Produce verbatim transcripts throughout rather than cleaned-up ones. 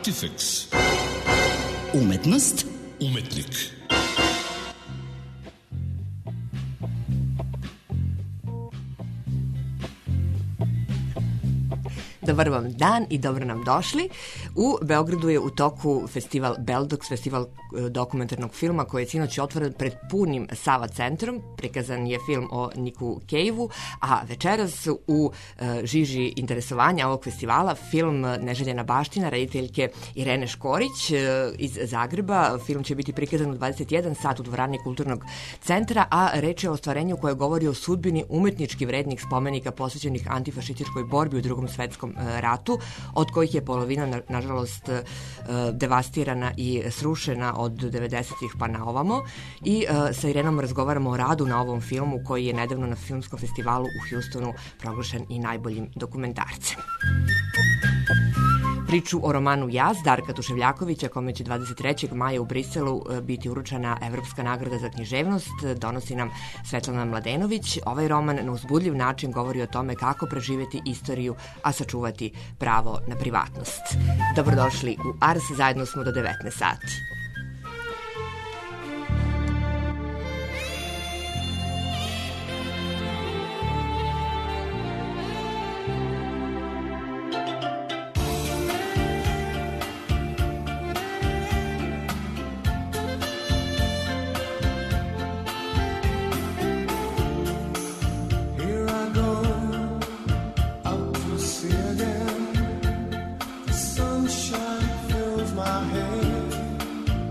Artifex. Umetnost. Umetnik. Dobar vam dan i dobro nam došli. U Beogradu je u toku festival Beldox, festival dokumentarnog filma koji je sinoć otvoren pred punim Sava centrom. Prikazan je film o Niku Cave-u, a večeras u žiži interesovanja ovog festivala film Neželjena baština rediteljke Irene Škorić iz Zagreba. Film će biti prikazan u dvadeset jedan sat u dvorani Kulturnog centra, a reč je o ostvarenju koje govori o sudbini umetnički vrednih spomenika posvećenih antifašističkoj borbi u Drugom svetskom ratu, od kojih je polovina, na, nažalost, devastirana i srušena od devedesetih pa na ovamo. I sa Irenom razgovaramo o radu na ovom filmu koji je nedavno na filmskom festivalu u Hjustonu proglašen i najboljim dokumentarcem. Priču o romanu Jaz Darka Tuševljakovića, kome će dvadeset trećeg maja u Briselu biti uručena Evropska nagrada za književnost, donosi nam Svetlana Mladenović. Ovaj roman na uzbudljiv način govori o tome kako preživeti istoriju, a sačuvati pravo na privatnost. Dobrodošli u Ars, zajedno smo do devetnaest sati. Sunshine fills my head.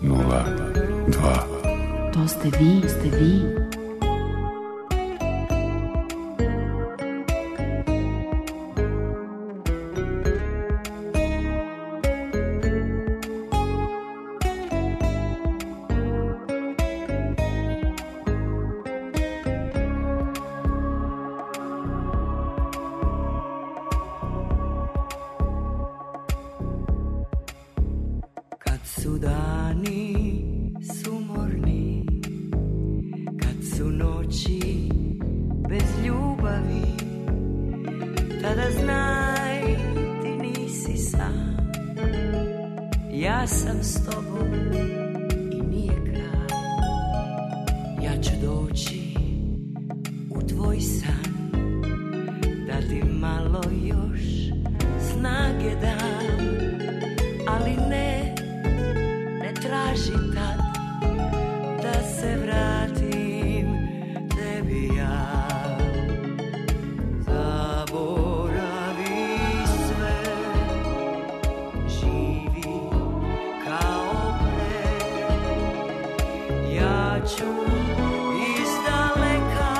nula dva. To ste vi, ste vi. Su dani sumorni, kad su noći bez ljubavi, tada znaj ti nisi sam, ja sam s tobom i nije kraj. Ja ću doći u tvoj san, da ti malo još snage dam, ali ne traži tad da se vratim tebi ja. Zaboravi sve, živi kao pre. Ja ću izdaleka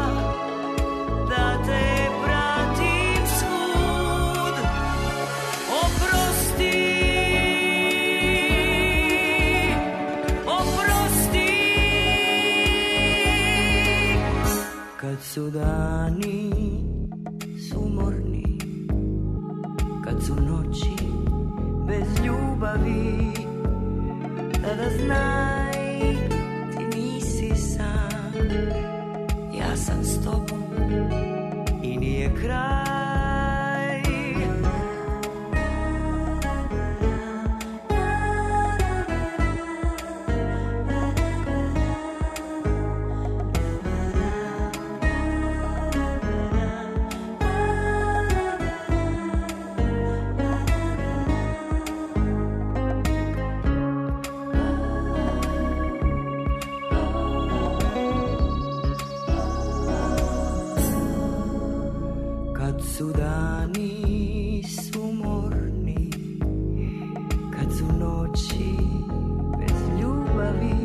da te pratim svud. Oprosti, kad su dani sumorni, kad su noći bez ljubavi, tada znaj ti nisi sam, ja sam s tobom i nije kraj. Kad su dani sumorni, kad su noći bez ljubavi,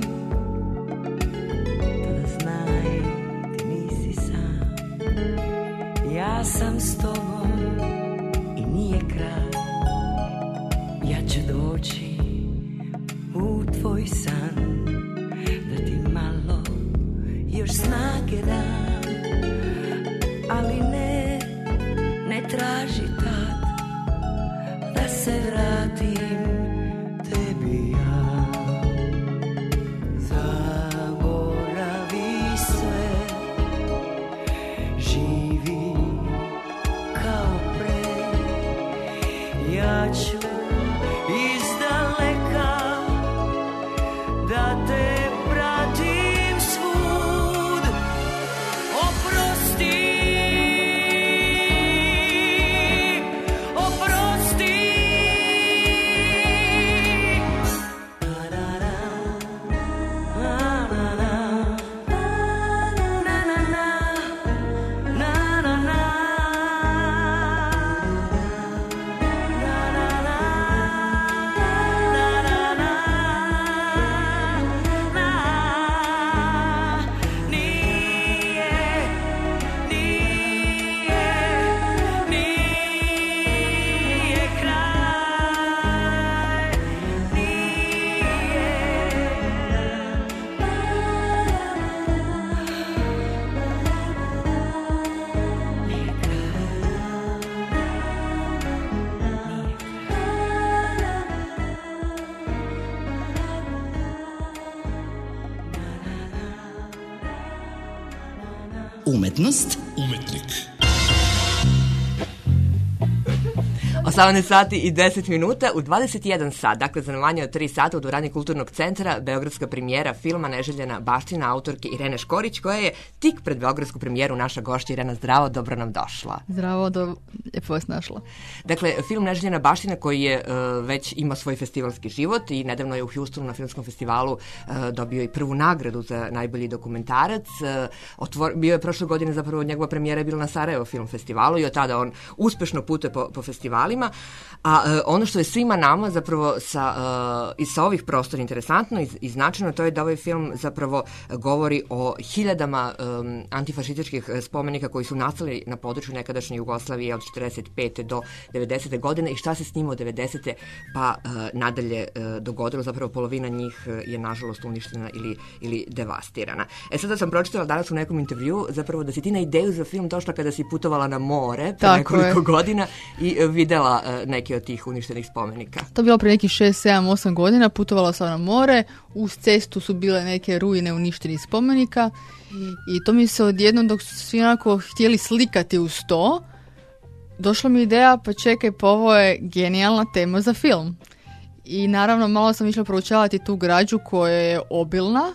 tada znaj ti nisi sam, ja sam s tobom i nije kraj. Ja ću doći u tvoj san, da ti malo još snage dam, ali ne ne traži tad da se vratim tebi ja. Zaboravi sve, živi kao pre. Ja ću izdaleka da te pratim svud. Oprosti, Umetnost, Umetnik. osamnaest sati i deset minuta u dvadeset jedan sat, dakle za manje od tri sata u dvorani Kulturnog centra, beogradska premijera filma Neželjena baština autorke Irene Škorić, koja je tik pred beogradsku premijeru naša gošća. Irena, zdravo, dobro nam došla. Zdravo, do... lijepo vas našla. Dakle, film Neželjena baština koji je uh, već ima svoj festivalski život i nedavno je u Houstonu na filmskom festivalu uh, dobio i prvu nagradu za najbolji dokumentarac. Uh, otvor... Bio je prošle godine, zapravo njegova premijera je bila na Sarajevo film festivalu i od tada on uspešno putuje po, po festivalima. spomenicima, a uh, ono što je svima nama zapravo sa, uh, i sa ovih prostora interesantno i, i značajno, to je da ovaj film zapravo govori o hiljadama um, antifašističkih spomenika koji su nastali na području nekadašnje Jugoslavije od četrdeset pete do devedesete godine i šta se s njima od devedesete pa uh, nadalje uh, dogodilo. Zapravo polovina njih uh, je nažalost uništena ili, ili devastirana. E sada sam pročitala danas u nekom intervju zapravo da si ti na ideju za film došla kada si putovala na more pre nekoliko je. godina i uh, videla uh, neke od tih uništenih spomenika. To je bilo prije nekih šest, sedam, osam godina, putovala sam na more, uz cestu su bile neke ruine uništenih spomenika i to mi se odjednom dok su svi onako htjeli slikati uz to, došla mi ideja, pa čekaj, pa ovo je genijalna tema za film. I naravno malo sam išla proučavati tu građu koja je obilna,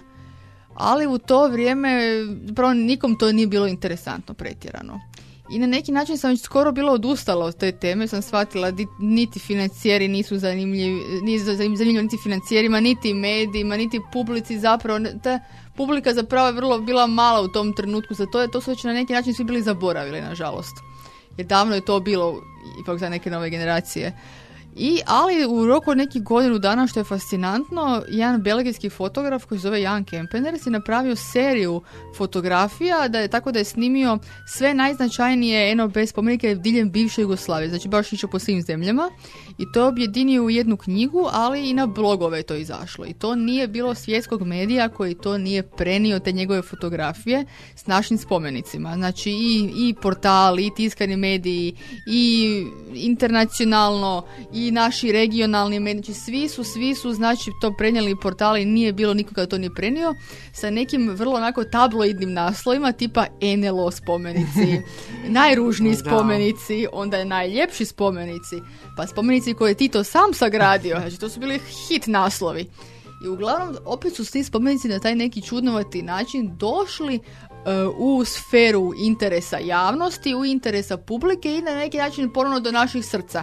ali u to vrijeme zapravo nikom to nije bilo interesantno pretjerano. I na neki način sam već skoro bila odustala od te teme, sam shvatila da niti financijeri nisu zanimljivi, nisu zanimljivi niti financijerima, niti medijima, niti publici zapravo. Ta publika zapravo je vrlo bila mala u tom trenutku za to, to su već na neki način svi bili zaboravili, nažalost. Jer davno je to bilo, ipak za neke nove generacije. I, ali u roku od nekih godinu dana, što je fascinantno, jedan belgijski fotograf koji se zove Jan Kempeners je napravio seriju fotografija, da je tako da je snimio sve najznačajnije N O B spomenike diljem bivše Jugoslavije, znači baš išao po svim zemljama i to je objedinio u jednu knjigu, ali i na blogove je to izašlo. I to nije bilo svjetskog medija koji to nije prenio, te njegove fotografije s našim spomenicima. Znači i, i portali, i tiskani mediji, i internacionalno, i naši regionalni mediji, znači svi su, svi su znači to prenijeli portali, nije bilo nikoga da to nije prenio, sa nekim vrlo onako tabloidnim naslovima tipa N L O spomenici, najružniji spomenici, onda je najljepši spomenici, pa spomenici koje je Tito sam sagradio, znači to su bili hit naslovi. I uglavnom opet su svi spomenici na taj neki čudnovati način došli uh, u sferu interesa javnosti, u interesa publike i na neki način ponovno do naših srca.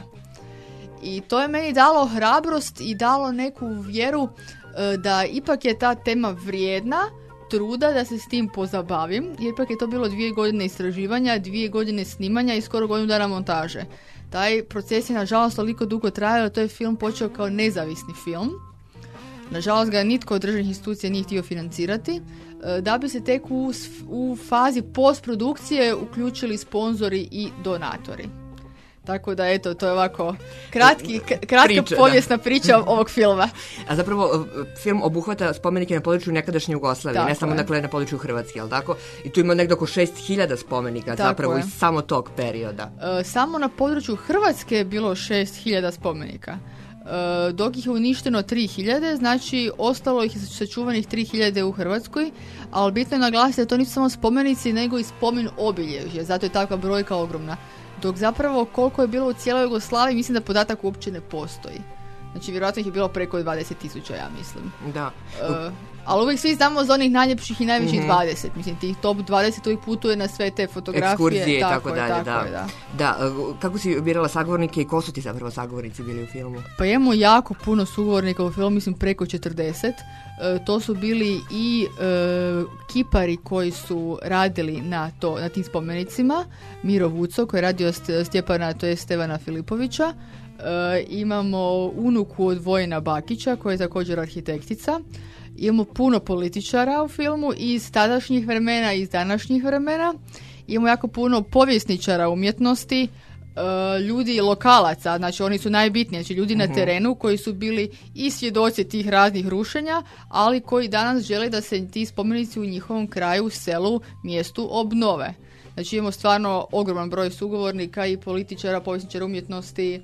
I to je meni dalo hrabrost i dalo neku vjeru e, da ipak je ta tema vrijedna truda da se s tim pozabavim, jer ipak je to bilo dvije godine istraživanja, dvije godine snimanja i skoro godinu dana montaže. Taj proces je nažalost toliko dugo trajao, to je film počeo kao nezavisni film. Nažalost ga nitko od državnih institucija nije htio financirati, e, da bi se tek u, u fazi postprodukcije uključili sponzori i donatori. Tako da, eto, to je ovako kratki, kratka priča, povijesna da. priča ovog filma. A zapravo, film obuhvata spomenike na području nekadašnje Jugoslavije, tako ne samo dakle, na području Hrvatske, jel tako? I tu ima nekdo oko šest hiljada spomenika, tako zapravo je. Iz samo tog perioda. E, samo na području Hrvatske je bilo šest hiljada spomenika. E, dok ih je uništeno tri hiljade, znači ostalo ih je sačuvanih tri hiljade u Hrvatskoj, ali bitno je naglasiti da to nisu samo spomenici, nego i spomen obilježje, zato je takva brojka ogromna. Dok zapravo koliko je bilo u cijeloj Jugoslaviji, mislim da podatak uopće ne postoji. Znači, vjerojatno ih je bilo preko dvadeset tisuća, ja mislim. Da. Uh, ali uvijek svi znamo za onih najljepših i najvećih mm-hmm. dvadeset. Mislim, tih top dvadeset uvijek putuje na sve te fotografije. Ekskurzije i tako, tako dalje, tako da. Je, da. Da, kako si birala sagovornike i ko su ti zapravo sagovornici bili u filmu? Pa imamo jako puno sugovornika u filmu, mislim preko četrdeset. E, to su bili i e, kipari koji su radili na, to, na tim spomenicima. Miro Vuco koji je radio Stjepana, to je Stevana Filipovića. E, imamo unuku od Vojina Bakića koja je također arhitektica. Imamo puno političara u filmu iz tadašnjih vremena i iz današnjih vremena. Imamo jako puno povjesničara umjetnosti, e, ljudi lokalaca, znači oni su najbitniji, znači ljudi uh-huh. na terenu koji su bili i svjedoci tih raznih rušenja, ali koji danas žele da se ti spomenici u njihovom kraju, selu, mjestu obnove. Znači imamo stvarno ogroman broj sugovornika i političara, povjesničara umjetnosti,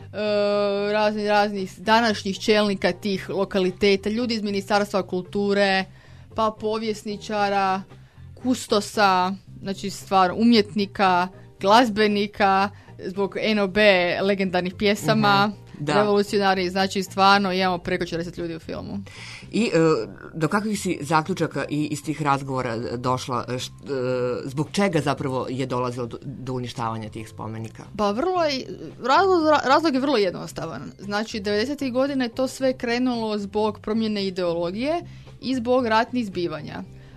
Uh, razni, raznih današnjih čelnika tih lokaliteta, ljudi iz Ministarstva kulture, pa povjesničara, kustosa, znači stvar umjetnika, glazbenika, zbog N O B legendarnih pjesama, mm-hmm. revolucionari, znači stvarno imamo preko četrdeset ljudi u filmu. I uh, do kakvih si zaključaka i iz tih razgovora došla, št, uh, zbog čega zapravo je dolazilo do, do uništavanja tih spomenika? Pa vrlo je, razlog, razlog je vrlo jednostavan. Znači, devedesetih godina je to sve krenulo zbog promjene ideologije i zbog ratnih zbivanja.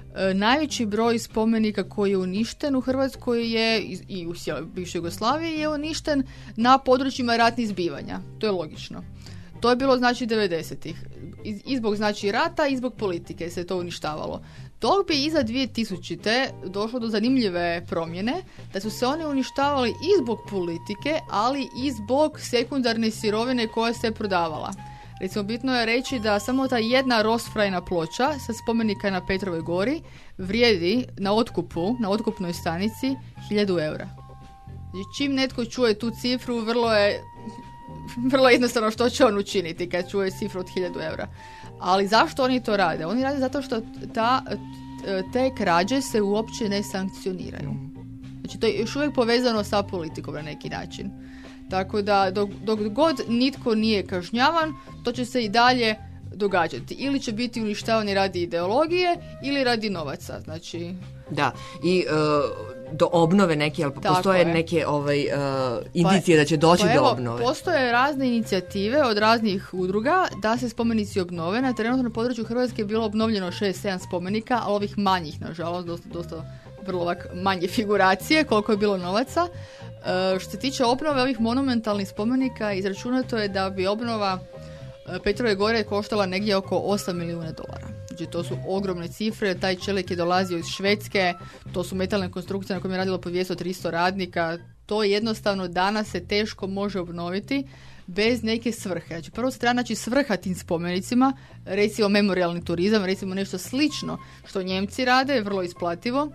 E, najveći broj spomenika koji je uništen u Hrvatskoj je i- i u cijeloj bivšoj Jugoslaviji je uništen na područjima ratnih zbivanja. To je logično. To je bilo znači devedesetih. I, i zbog znači rata i zbog politike se to uništavalo. Dok bi iza dvije tisućite došlo do zanimljive promjene, da su se oni uništavali i zbog politike, ali i zbog sekundarne sirovine koja se prodavala. Recimo, bitno je reći da samo ta jedna rosfrajna ploča sa spomenika na Petrovoj gori vrijedi na otkupu, na otkupnoj stanici hiljadu eura. Znači, čim netko čuje tu cifru, vrlo je vrlo jednostavno što će on učiniti kad čuje cifru od hiljadu eura. Ali zašto oni to rade? Oni rade zato što ta, te krađe se uopće ne sankcioniraju. Znači, to je još uvijek povezano sa politikom na neki način. Tako da dok, dok god nitko nije kažnjavan, to će se i dalje događati. Ili će biti uništavani radi ideologije ili radi novaca. Znači, Da, i e, do obnove neke, ali Tako postoje je. neke ovaj, e, indicije da će doći pa do evo, obnove. Postoje razne inicijative od raznih udruga da se spomenici obnove. Na trenutno na području Hrvatske je bilo obnovljeno šest sedam spomenika, ali ovih manjih, nažalost, dosta, dosta vrlo ovak manje figuracije, koliko je bilo novaca. E, što se tiče obnove ovih monumentalnih spomenika, izračunato je da bi obnova e, Petrove gore koštala negdje oko osam milijuna dolara. Znači, to su ogromne cifre, taj čelik je dolazio iz Švedske, to su metalne konstrukcije na kojima je radilo po dvjesto tristo radnika, to jednostavno danas se teško može obnoviti bez neke svrhe. Znači, prvo se treba naći svrha tim spomenicima, recimo memorijalni turizam, recimo nešto slično što Njemci rade, vrlo isplativo.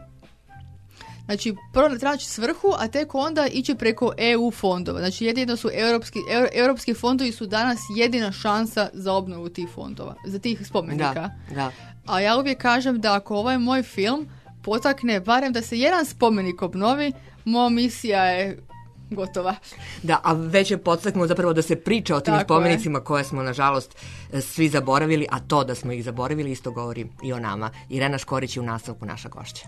Znači, prvo treba naći svrhu, a tek onda ići preko E U fondova. Znači, jedino su europski, euro, europski fondovi su danas jedina šansa za obnovu tih fondova, za tih spomenika. Da, da. A ja uvijek kažem da ako ovaj moj film potakne barem da se jedan spomenik obnovi, moja misija je gotova. Da, a već je podstaknuo zapravo da se priča o tim Tako spomenicima koje smo, nažalost, svi zaboravili, a to da smo ih zaboravili isto govori i o nama. Irena Škorić je u nastavku naša gošća.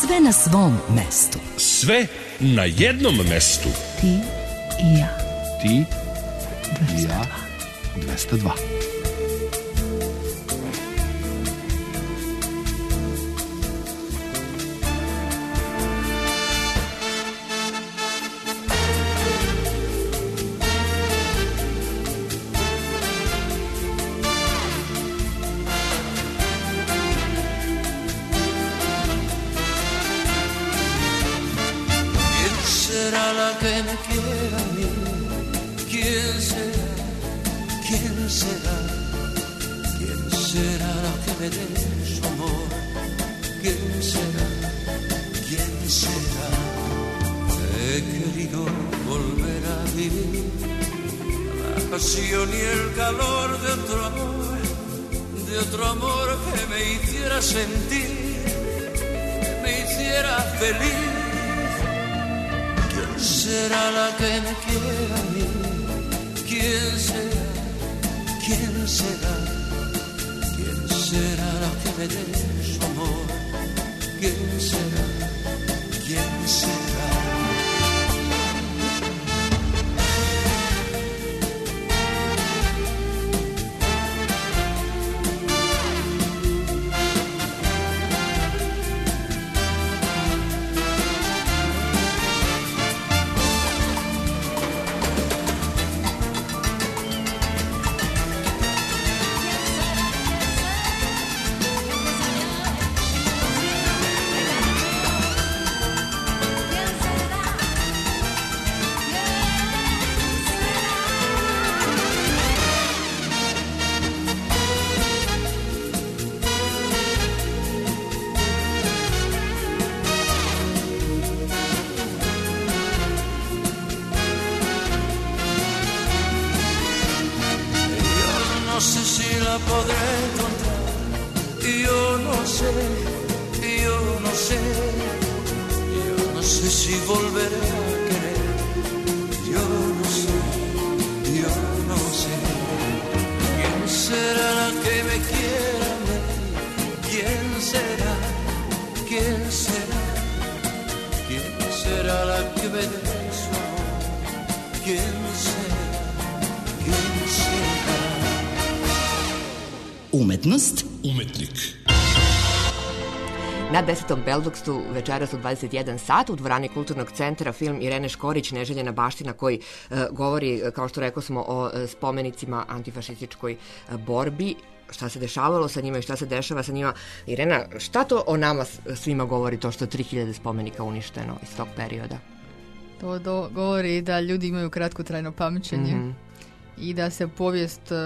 Sve na svom mestu. Sve na jednom mestu. Ti i ja. Ti i ja. dvesta dva. Pasión y el calor de otro amor, de otro amor que me hiciera sentir, que me hiciera feliz. ¿Quién será la que me quiera a mí? ¿Quién será? ¿Quién será? ¿Quién será la que me dé su amor? ¿Quién será? ¿Quién será? No sé si la podré encontrar, yo no sé, yo no sé, yo no sé si volveré a querer, yo no sé, yo no sé. ¿Quién será la que me quiera a mí? ¿Quién será? ¿Quién será? ¿Quién será la que me dé su amor? ¿Quién será? ¿Quién será? Umetnost. Umetnik. Na desetom Beldokstu večeras u dvadeset jedan sat u dvorani Kulturnog centra film Irene Škorić Neželjena baština koji uh, govori, kao što rekao smo, o uh, spomenicima antifašističkoj uh, borbi. Šta se dešavalo sa njima i šta se dešava sa njima. Irena, šta to o nama svima govori to što je tri hiljade spomenika uništeno iz tog perioda? To do, govori da ljudi imaju kratkotrajno pamćenje mm-hmm. i da se povijest uh,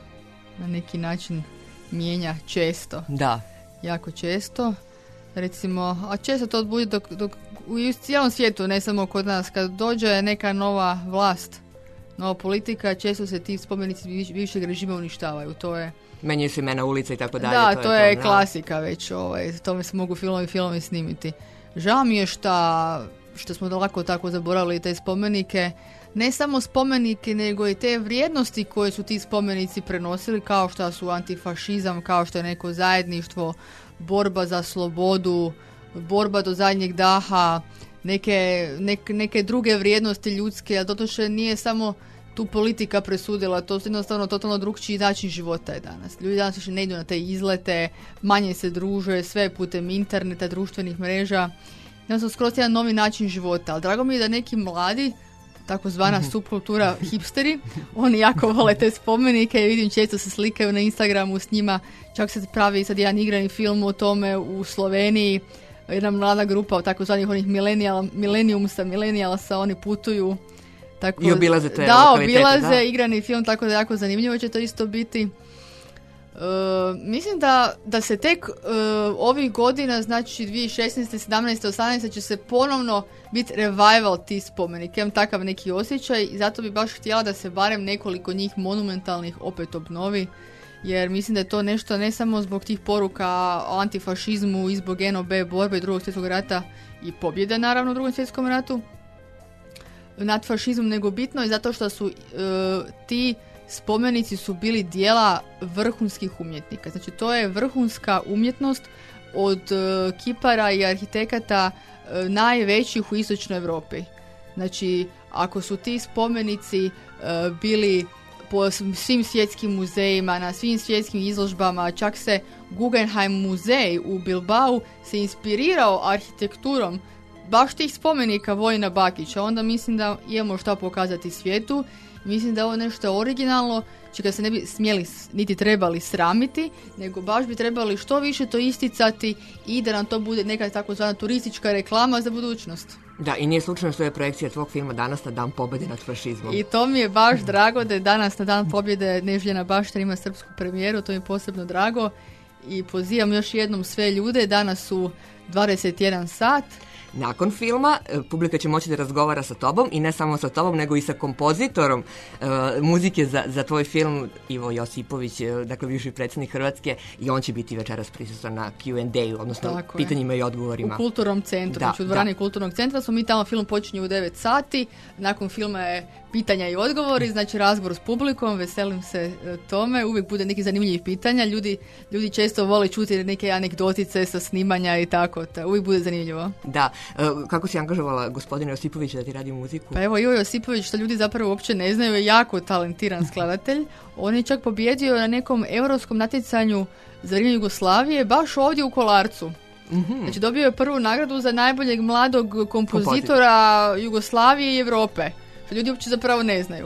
na neki način mijenja često. Da. Jako često. Recimo, a često to bude dok, dok u cijelom svijetu, ne samo kod nas, kad dođe neka nova vlast, nova politika, često se ti spomenici bivšeg režima uništavaju. To je... Menjaju se imena ulica i tako dalje. Da, to, to je, je to, klasika već. Ovaj, tome se mogu filmovi filmovi snimiti. Žao mi je šta, što smo lako tako zaboravili te spomenike. Ne samo spomenike, nego i te vrijednosti koje su ti spomenici prenosili, kao što su antifašizam, kao što je neko zajedništvo, borba za slobodu, borba do zadnjeg daha, neke, nek, neke druge vrijednosti ljudske, a dotoše nije samo tu politika presudila, to je jednostavno totalno drugčiji način života je danas. Ljudi danas više ne idu na te izlete, manje se druže, sve putem interneta, društvenih mreža. Jednostavno skroz jedan novi način života, ali drago mi je da neki mladi, takozvana mm-hmm. subkultura hipsteri, oni jako vole te spomenike i vidim često se slikaju na Instagramu s njima, čak se pravi sad jedan igrani film o tome u Sloveniji, jedna mlada grupa od takozvanih onih millenniumsa, millennialsa, oni putuju tako, i obilaze te da, lokalitete. Obilaze da, igrani film, tako da jako zanimljivo će to isto biti. Uh, mislim da, da se tek uh, ovih godina, znači dvije tisuće šesnaeste, sedamnaeste, osamnaeste će se ponovno biti revival tih spomenika. Imam takav neki osjećaj i zato bi baš htjela da se barem nekoliko njih monumentalnih opet obnovi, jer mislim da je to nešto ne samo zbog tih poruka o antifašizmu i zbog N O B borbe drugog svjetskog rata i pobjede naravno u drugom svjetskom ratu nad fašizmom, nego bitno i zato što su uh, ti spomenici su bili dijela vrhunskih umjetnika. Znači to je vrhunska umjetnost od uh, kipara i arhitekata uh, najvećih u istočnoj Europi. Znači, ako su ti spomenici uh, bili po svim svjetskim muzejima, na svim svjetskim izložbama, čak se Guggenheim muzej u Bilbao se inspirirao arhitekturom baš tih spomenika Vojina Bakića, onda mislim da imamo šta pokazati svijetu. Mislim da je ovo nešto originalno, čega se ne bi smjeli niti trebali sramiti, nego baš bi trebali što više to isticati i da nam to bude neka takozvana turistička reklama za budućnost. Da, i nije slučajno što je projekcija tvog filma danas na Dan pobjede nad fašizmom. I to mi je baš drago da je danas na Dan pobjede Neželjena Bašta ima srpsku premijeru, to mi je posebno drago. I pozivam još jednom sve ljude, danas su dvadeset jedan sat. Nakon filma publika će moći da razgovara sa tobom i ne samo sa tobom, nego i sa kompozitorom uh, muzike za, za tvoj film, Ivo Josipović, dakle bivši predsjednik Hrvatske, i on će biti večeras prisutan na Q and A-u, odnosno tako pitanjima je. I odgovorima. U Kulturnom centru, da, znači u dvorani Kulturnog centra smo mi tamo, film počinje u devet sati, nakon filma je pitanja i odgovori, znači razgovor s publikom, veselim se tome, uvijek bude neki zanimljivih pitanja, ljudi, ljudi često vole čuti neke anegdotice sa snimanja i tako, ta, uvijek bude zanimljivo. Da, uh, kako si angažovala gospodina Josipovića da ti radi muziku? Pa evo, Ivo Josipović, što ljudi zapravo uopće ne znaju, je jako talentiran skladatelj. On je čak pobjedio na nekom europskom natjecanju za vrijeme Jugoslavije, baš ovdje u Kolarcu. Mm-hmm. Znači dobio je prvu nagradu za najboljeg mladog kompozitora Jugoslavije i Europe. Što ljudi uopće zapravo ne znaju.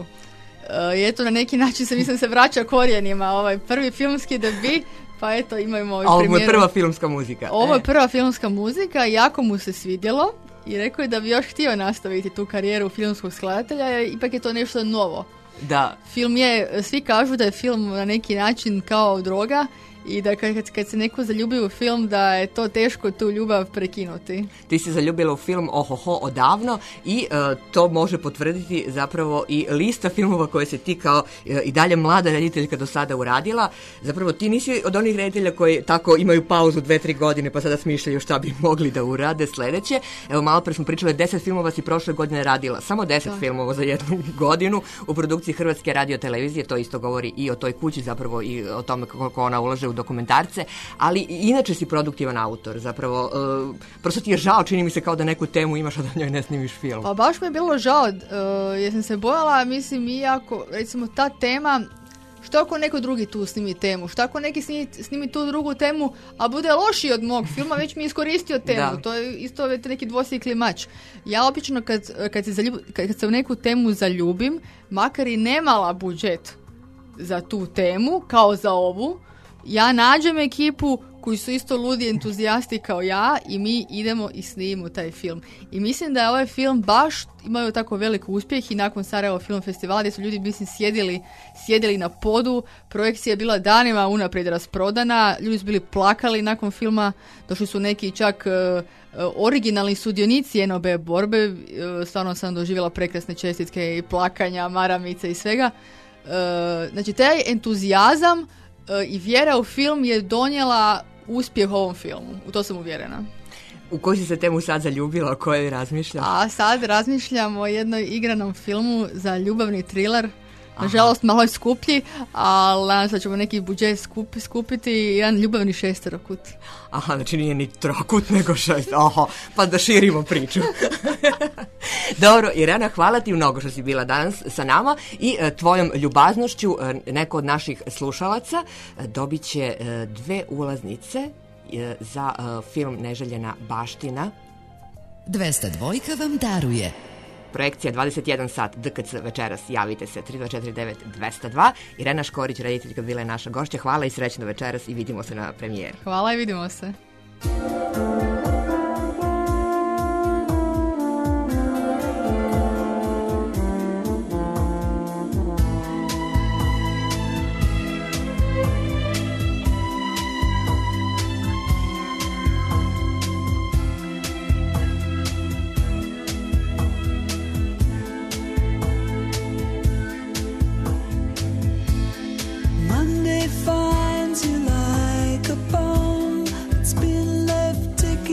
I eto, na neki način se mislim se vraća korijenima, ovaj prvi filmski debi, pa eto imamo ovaj premijeru. Ovo je prva filmska muzika. Ovo je prva filmska muzika, jako mu se svidjelo i rekao je da bi još htio nastaviti tu karijeru filmskog skladatelja, jer ipak je to nešto novo. Da. Film je, svi kažu da je film na neki način kao droga i da kad, kad se neko zaljubi u film da je to teško tu ljubav prekinuti. Ti si zaljubila u film Ohoho odavno i uh, to može potvrditi zapravo i lista filmova koje se ti kao uh, i dalje mlada rediteljka do sada uradila. Zapravo ti nisi od onih reditelja koji tako imaju pauzu dve, tri godine pa sada smišljaju šta bi mogli da urade sljedeće. Evo, malo pre smo pričali, deset filmova si prošle godine radila. Samo deset da. filmova za jednu godinu u produkciji Hrvatske radiotelevizije. To isto govori i o toj kući, zapravo i o tome kako ona ulaže u dokumentarce, ali inače si produktivan autor, zapravo uh, prosto ti je žao, čini mi se kao da neku temu imaš, a da njoj ne snimiš film. Pa baš mi je bilo žao, uh, jer sam se bojala, mislim, iako, recimo, ta tema, što ako neko drugi tu snimi temu, što ako neki snimi, snimi tu drugu temu, a bude lošiji od mog filma, već mi je iskoristio temu, da. To je isto neki dvosjekli mač. Ja obično kad, kad, se zaljub, kad se u neku temu zaljubim, makar i nemala budžet za tu temu, kao za ovu, ja nađem ekipu koji su isto ludi entuzijasti kao ja i mi idemo i snimimo taj film. I mislim da je ovaj film baš imao tako velik uspjeh i nakon Sarajevo Film Festivala gdje su ljudi mislim sjedili, sjedili na podu, projekcija je bila danima unaprijed rasprodana, ljudi su bili plakali nakon filma, došli su neki čak uh, originalni sudionici N O B borbe, uh, stvarno sam doživjela prekrasne čestitke i plakanja, maramice i svega. Uh, znači taj entuzijazam i vjera u film je donijela uspjeh ovom filmu. U to sam uvjerena. U koju si se temu sad zaljubila, o kojoj razmišljaš? A sad razmišljam o jednoj igranom filmu za ljubavni thriller. Nažalost, malo je skuplji, ali nadam se da ćemo neki budžet skupi, skupiti jedan ljubavni šesterokut. Aha, znači nije ni trokut, nego šest. Aha, pa da širimo priču. Dobro, Irena, hvala ti mnogo što si bila danas sa nama i e, tvojom ljubaznošću e, neko od naših slušalaca e, dobit će e, dve ulaznice e, za e, film Neželjena baština. dvesta dva vam daruje. Projekcija dvadeset jedan sat, D K C večeras, javite se tri dva četiri devet dva zero dva. Irena Škorić, rediteljka, bila je naša gošća. Hvala i srećno večeras i vidimo se na premijeri. Hvala i vidimo se. Finds you like a bomb that's been left to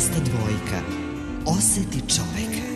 dvesta dva. Oseti čoveka.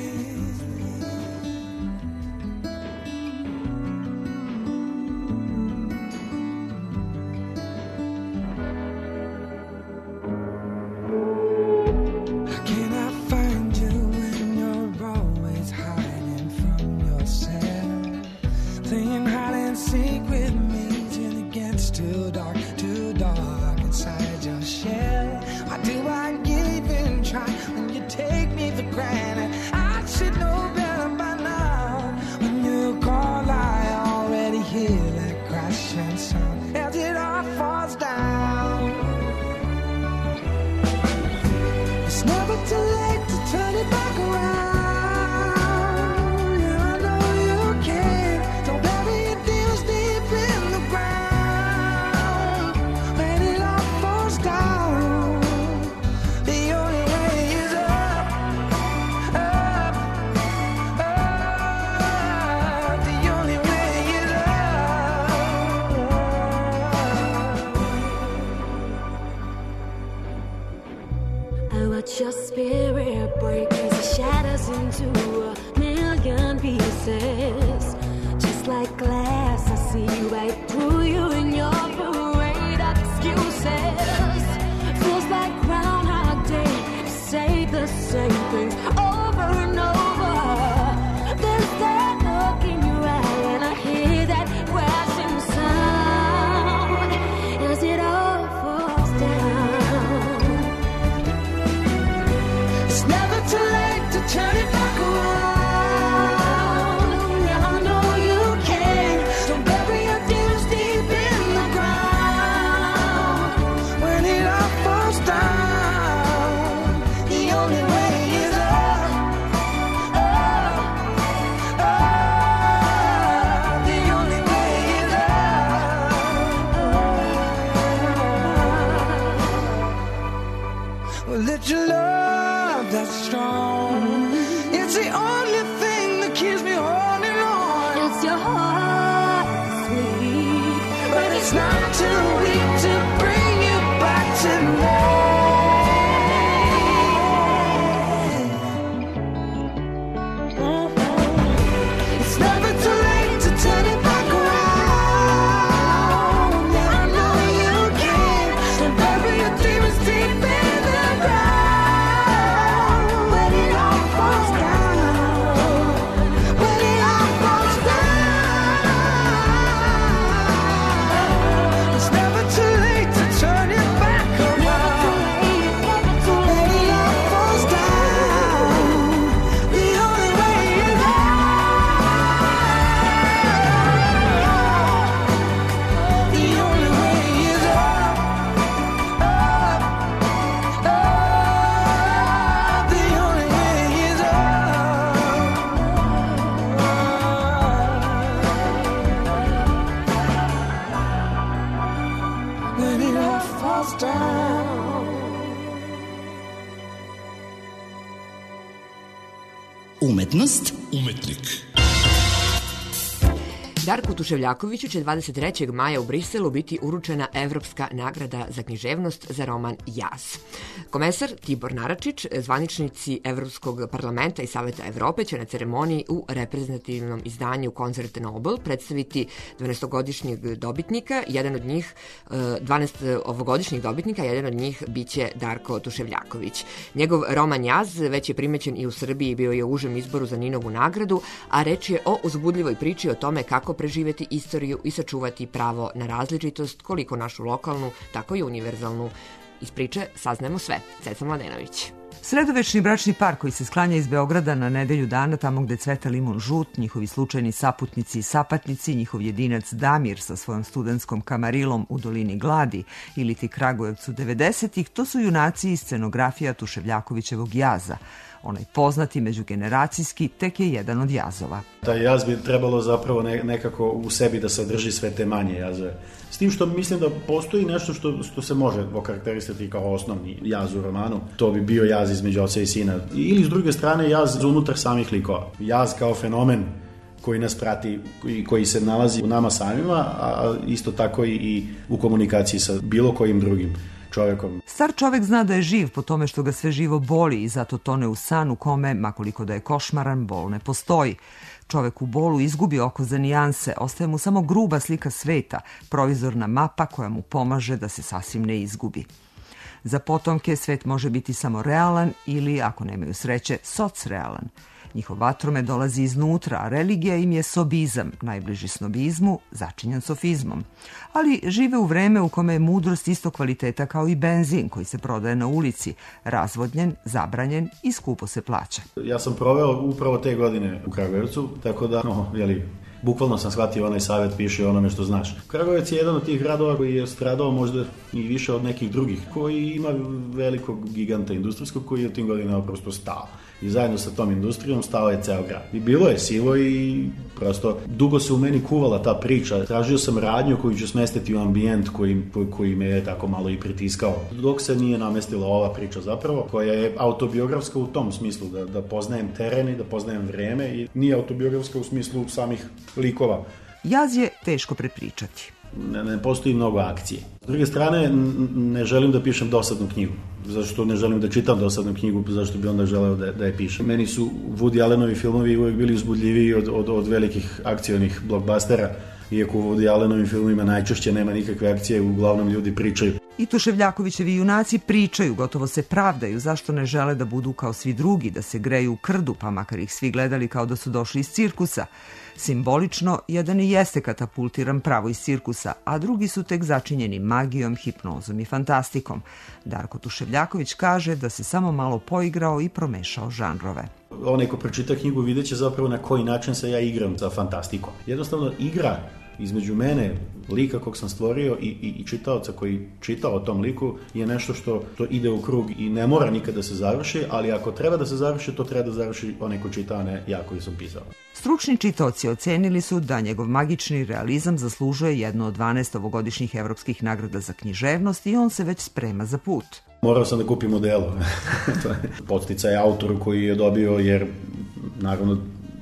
Umetnost. Umetnik. Darku Tuševljakoviću će dvadeset trećeg maja u Briselu biti uručena Evropska nagrada za književnost za roman Jaz. Komesar Tibor Naračić, zvaničnici Evropskog parlamenta i Saveta Evrope će na ceremoniji u reprezentativnom izdanju Concert Nobel predstaviti dvanaestogodišnjeg dobitnika, jedan od njih, dvanaest ovogodišnjih dobitnika, jedan od njih biće Darko Tuševljaković. Njegov roman Jaz već je primećen i u Srbiji i bio je u užem izboru za Ninovu nagradu, a reč je o uzbudljivoj priči o tome kako preživeti istoriju i sačuvati pravo na različitost, koliko našu lokalnu, tako i univerzalnu. Iz priče saznajemo sve. Ceca Mladenović. Sredovečni bračni par koji se sklanja iz Beograda na nedelju dana tamo gde cveta limun žut, njihovi slučajni saputnici i sapatnici, njihov jedinac Damir sa svojom studentskom kamarilom u dolini Gladi ili ti Kragujevcu devedesetih, to su junaci iz scenografija Tuševljakovićevog Jaza. Onaj poznati međugeneracijski tek je jedan od jazova. Taj jaz bi trebalo zapravo ne, nekako u sebi da sadrži sve te manje jazove. S tim što mislim da postoji nešto što, što se može okarakterisati kao osnovni jaz u romanu. To bi bio jaz između oca i sina. Ili s druge strane jaz unutar samih likova. Jaz kao fenomen koji nas prati i koji se nalazi u nama samima, a isto tako i u komunikaciji sa bilo kojim drugim. čovjekom. Star čovek zna da je živ po tome što ga sve živo boli i zato tone u san u kome, makoliko da je košmaran, bol ne postoji. Čovek u bolu izgubi oko za nijanse, ostaje mu samo gruba slika sveta, provizorna mapa koja mu pomaže da se sasvim ne izgubi. Za potomke svet može biti samo realan ili, ako nemaju sreće, socrealan. Njihov vatromet dolazi iznutra, a religija im je sobizam, najbliži snobizmu, začinjen sofizmom. Ali žive u vreme u kome je mudrost isto kvaliteta kao i benzin koji se prodaje na ulici, razvodnjen, zabranjen i skupo se plaća. Ja sam proveo upravo te godine u Kragujevcu, tako da, no, jeli, bukvalno sam shvatio onaj savjet, piše onome što znaš. Kragujevac je jedan od tih gradova koji je stradao možda i više od nekih drugih, koji ima velikog giganta industrijskog koji je u tim godinama prosto stao. I zajedno sa tom industrijom stao je ceo grad. I bilo je sivo i prosto dugo se u meni kuvala ta priča. Tražio sam radnju koju ću smestiti u ambijent koji, koji me je tako malo i pritiskao. Dok se nije namestila ova priča zapravo, koja je autobiografska u tom smislu, da, da poznajem teren i da poznajem vreme i nije autobiografska u smislu samih likova. Jaz je teško prepričati. Ne, ne postoji mnogo akcije. S druge strane, ne želim da pišem dosadnu knjigu. Zašto ne želim da čitam dosadnu knjigu, zašto bi onda želeo da, da je pišem. Meni su Woody Allenovi filmovi uvijek bili uzbudljiviji od, od, od velikih akcionih blockbustera, iako u Woody Allenovim filmovima najčešće nema nikakve akcije, uglavnom ljudi pričaju. I Tuševljakovićevi junaci pričaju, gotovo se pravdaju zašto ne žele da budu kao svi drugi, da se greju u krdu, pa makar ih svi gledali kao da su došli iz cirkusa. Simbolično, jedan i jeste katapultiran pravo iz cirkusa, a drugi su tek začinjeni magijom, hipnozom i fantastikom. Darko Tuševljaković kaže da se samo malo poigrao i promešao žanrove. Onaj ko pročita knjigu vidjet će zapravo na koji način se ja igram sa fantastikom. Jednostavno igra između mene, lika kog sam stvorio i, i, i čitaoca koji čita o tom liku je nešto što, što ide u krug i ne mora nikad da se završi, ali ako treba da se završi, to treba da završi onaj ko čita, a ne ja koji sam pisao. Stručni čitaoci ocenili su da njegov magični realizam zaslužuje jednu od dvanaest ovogodišnjih evropskih nagrada za književnost i on se već sprema za put. Morao sam da kupim modelu. Podsticaj autoru koji je dobio, jer naravno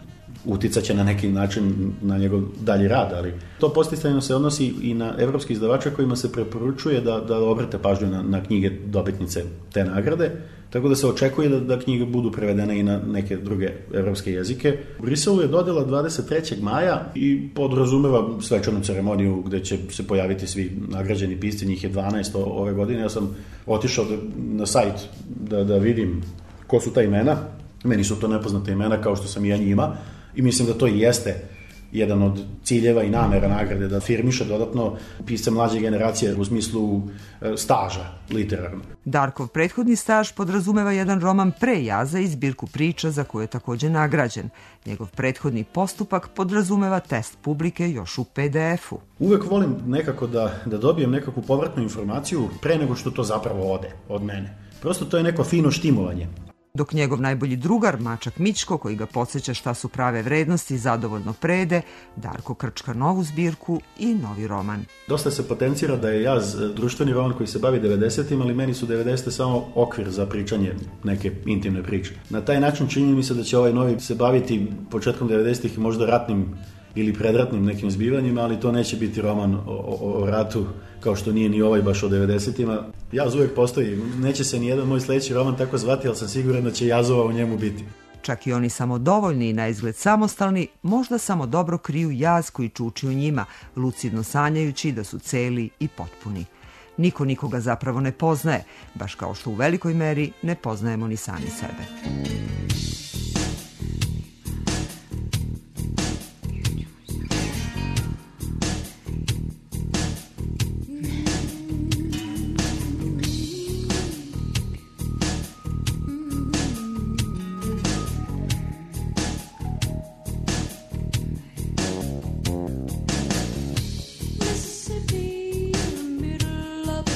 uticaće na neki način na njegov dalji rad, ali to podsticajno se odnosi i na evropske izdavače kojima se preporučuje da, da obrate pažnju na, na knjige dobitnice te nagrade, tako da se očekuje da, da knjige budu prevedene i na neke druge evropske jezike. U Briselu je dodela dvadeset trećeg maja i podrazumeva svečanu ceremoniju gde će se pojaviti svi nagrađeni pisci, njih je dvanaest ove godine. Ja sam otišao da, na sajt da, da vidim ko su ta imena. Meni su to nepoznate imena kao što sam i ja njima. I mislim da to i jeste jedan od ciljeva i namera nagrade, da firmiše dodatno pisce mlađe generacije u smislu staža literarnog. Darkov prethodni staž podrazumeva jedan roman pre Jaza i zbirku priča za koju je takođe nagrađen. Njegov prethodni postupak podrazumeva test publike još u pe de efu. Uvek volim nekako da, da dobijem nekakvu povratnu informaciju pre nego što to zapravo ode od mene. Prosto to je neko fino štimovanje. Dok njegov najbolji drugar, Mačak Mićko, koji ga podsjeća šta su prave vrednosti, zadovoljno prede, Darko krčka novu zbirku i novi roman. Dosta se potencira da je Jaz društveni roman koji se bavi devedesetim, ali meni su devedesete samo okvir za pričanje neke intimne priče. Na taj način čini mi se da će ovaj novi se baviti početkom devedesetih i možda ratnim ili predratnim nekim zbivanjima, ali to neće biti roman o, o, o ratu, kao što nije ni ovaj baš o devedesetima. Jaz uvijek postoji, neće se ni jedan moj sledeći roman tako zvati, ali sam siguran da će Jazova u njemu biti. Čak i oni samodovoljni i na izgled samostalni, možda samo dobro kriju jaz koji čuči u njima, lucidno sanjajući da su celi i potpuni. Niko nikoga zapravo ne poznaje, baš kao što u velikoj meri ne poznajemo ni sami sebe.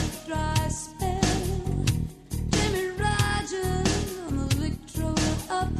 Up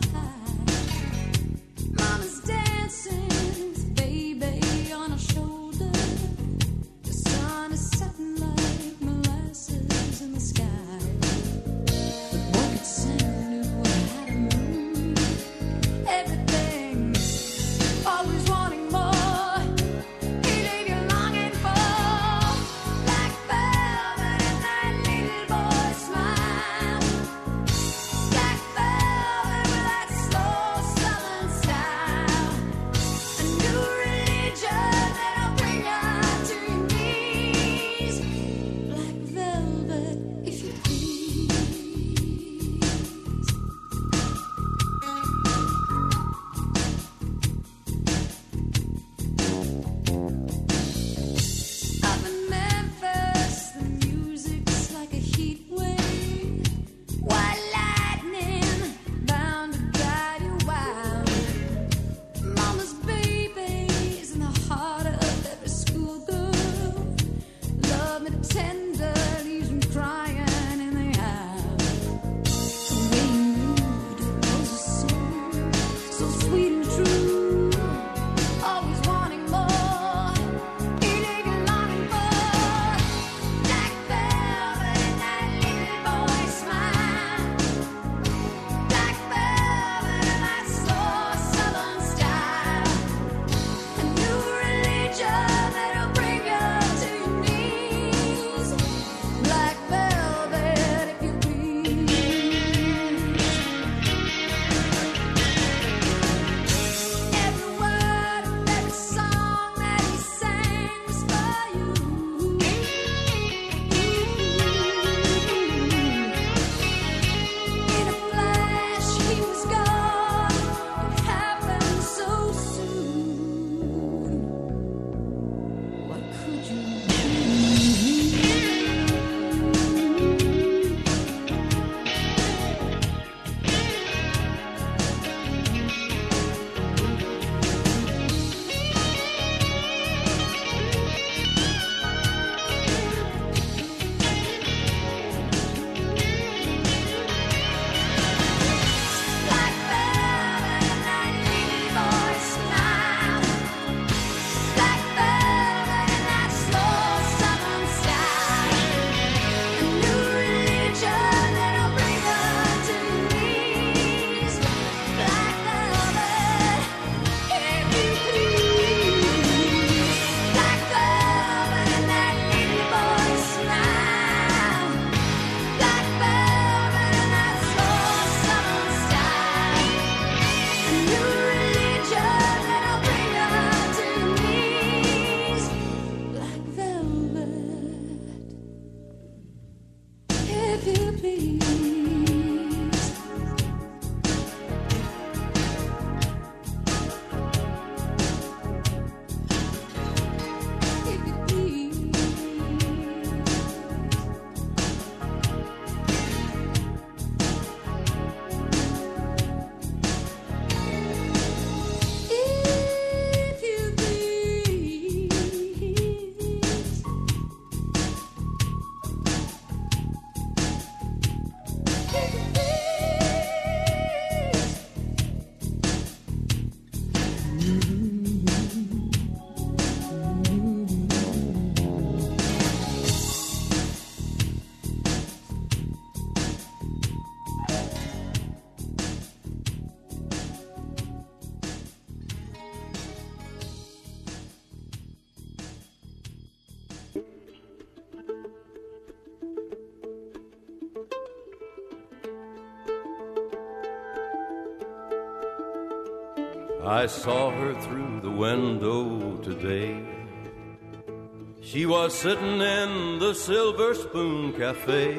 I saw her through the window today. She was sitting in the Silver Spoon Cafe.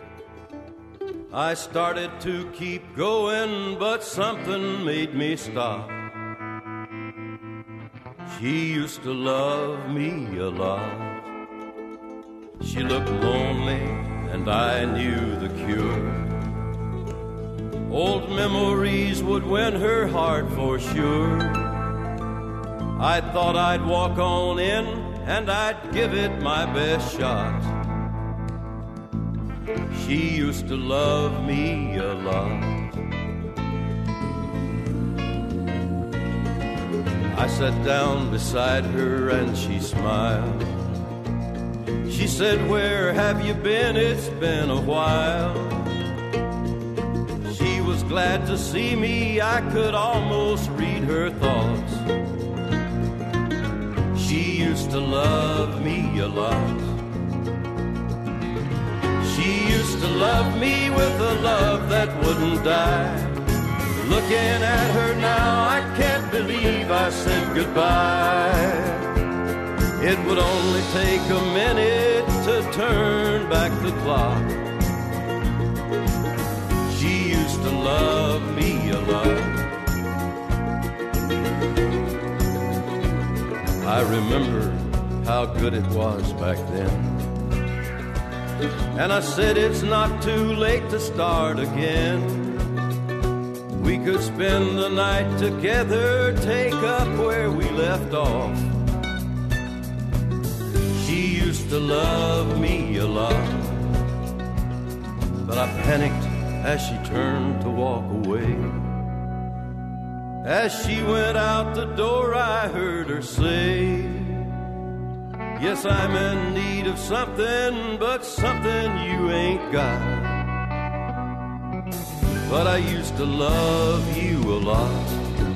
I started to keep going, but something made me stop. She used to love me a lot. She looked lonely, and I knew the cure. Old memories would win her heart for sure. I thought I'd walk on in, and I'd give it my best shot. She used to love me a lot. I sat down beside her and she smiled. She said, "Where have you been? It's been a while." She was glad to see me. I could almost read her thoughts. She used to love me a lot. She used to love me with a love that wouldn't die. Looking at her now, I can't believe I said goodbye. It would only take a minute to turn back the clock. She used to love me a lot. I remember how good it was back then. And I said it's not too late to start again. We could spend the night together, take up where we left off. She used to love me a lot, but I panicked as she turned to walk away. As she went out the door, I heard her say, "Yes, I'm in need of something, but something you ain't got. But I used to love you a lot."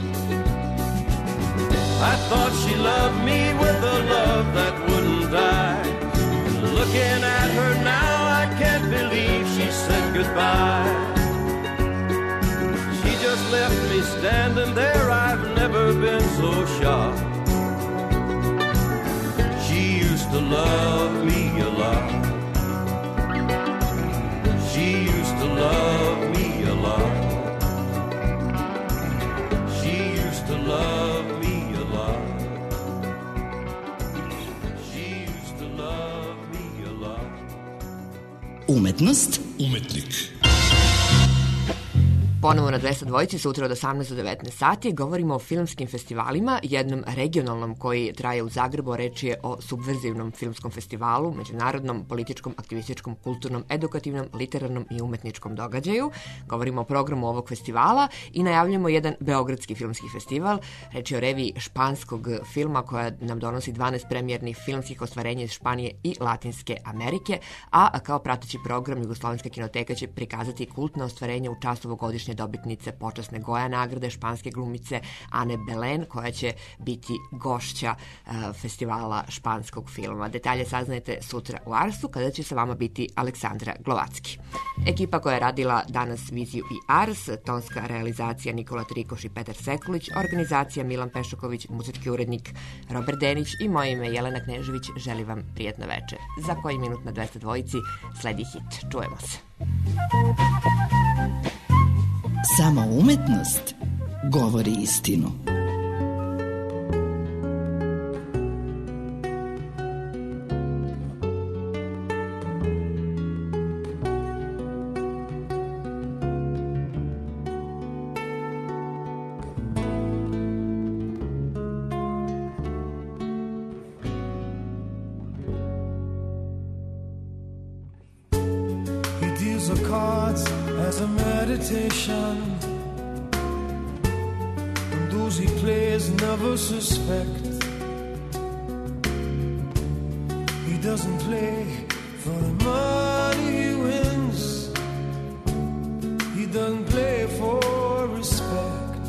I thought she loved me with a love that wouldn't die. Looking at her now, I can't believe she said goodbye. She just left me standing there, I've never been so shocked. She used to love me a lot. She used to love me a lot. She used to love me a lot. She used to love me a lot. Umetnost, Umetnik. Ponovo na dvesta dvojici, sutra od osamnaest do devetnaest sati, govorimo o filmskim festivalima, jednom regionalnom koji traje u Zagrebu, reč je o subverzivnom filmskom festivalu, međunarodnom, političkom, aktivističkom, kulturnom, edukativnom, literarnom i umetničkom događaju. Govorimo o programu ovog festivala i najavljamo jedan beogradski filmski festival. Reč je o reviji španskog filma koja nam donosi dvanaest premijernih filmskih ostvarenja iz Španije i Latinske Amerike, a kao prateći program Jugoslovenska kinoteka će prikazati kultna ostvarenja u čast ovogodišnje dobitnice počasne Goja nagrade, španske glumice Ane Belen, koja će biti gošća uh, festivala španskog filma. Detalje saznajete sutra u Arsu, kada će sa vama biti Aleksandra Glovacki. Ekipa koja je radila danas Viziju i Ars, tonska realizacija Nikola Trikoš i Petar Sekulić, organizacija Milan Pešoković, muzički urednik Robert Denić i moje ime Jelena Knežević, želim vam prijatno večer. Za koji minut na dvesta dvojici sledi hit. Čujemo se. samo umetnost govori istinu. And those he plays never suspect. He doesn't play for the money he wins. He doesn't play for respect.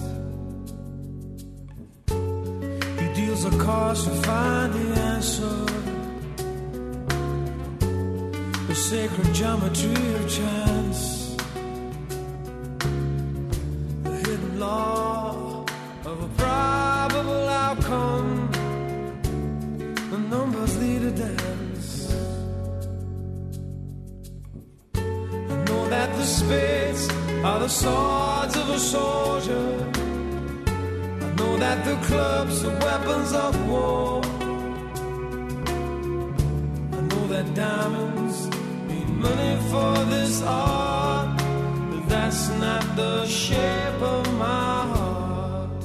He deals a cards to find the answer, the sacred geometry of chance. Law of a swords of a soldier. I know that the clubs are weapons of war. I know that diamonds mean money for this art, but that's not the shape of my heart.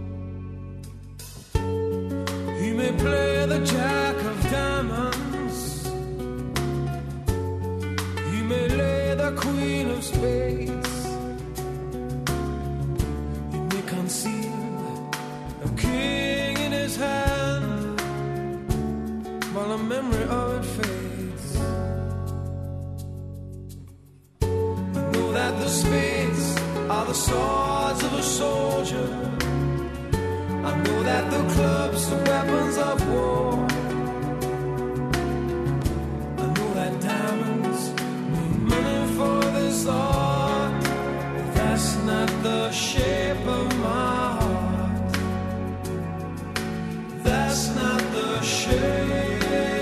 He may play the jack of diamonds, he may lay the queen of spades, he may conceal a king in his hand while the memory of it fades. I know that the spades are the swords of a soldier. I know that the clubs are weapons of war. I know that diamonds mean money for this art, but that's not the shape of my heart. That's not the shape,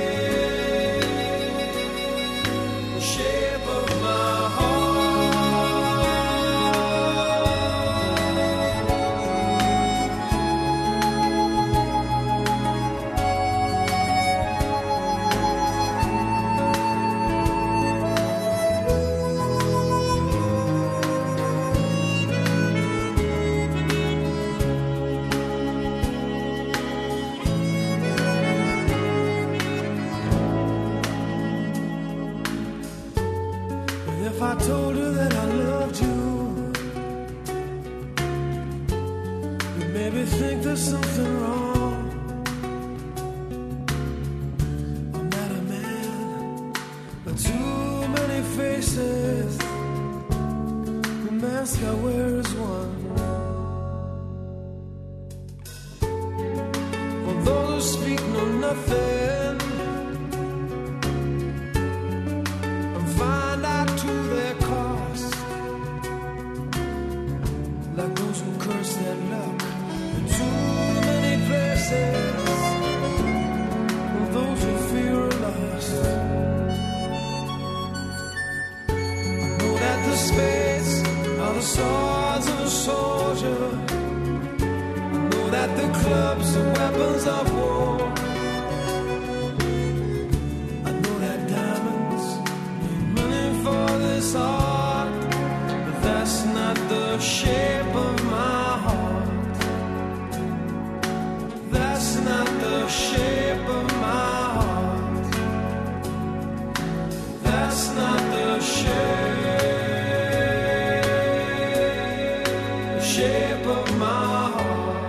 the shape of my heart. If I told you that I loved you, you'd maybe think there's something wrong. I'm not a man, but too many faces. The mask I wear is one. For those who speak know nothing and find out to their cost, like those who curse their luck in too many places, and those who fear are lost. I know that the spades are the swords of a soldier. I know that the clubs are weapons of war. I know that diamonds need money for this art, but that's not the shape of my heart. That's not the shape of my heart. That's not the shape, the shape of my heart.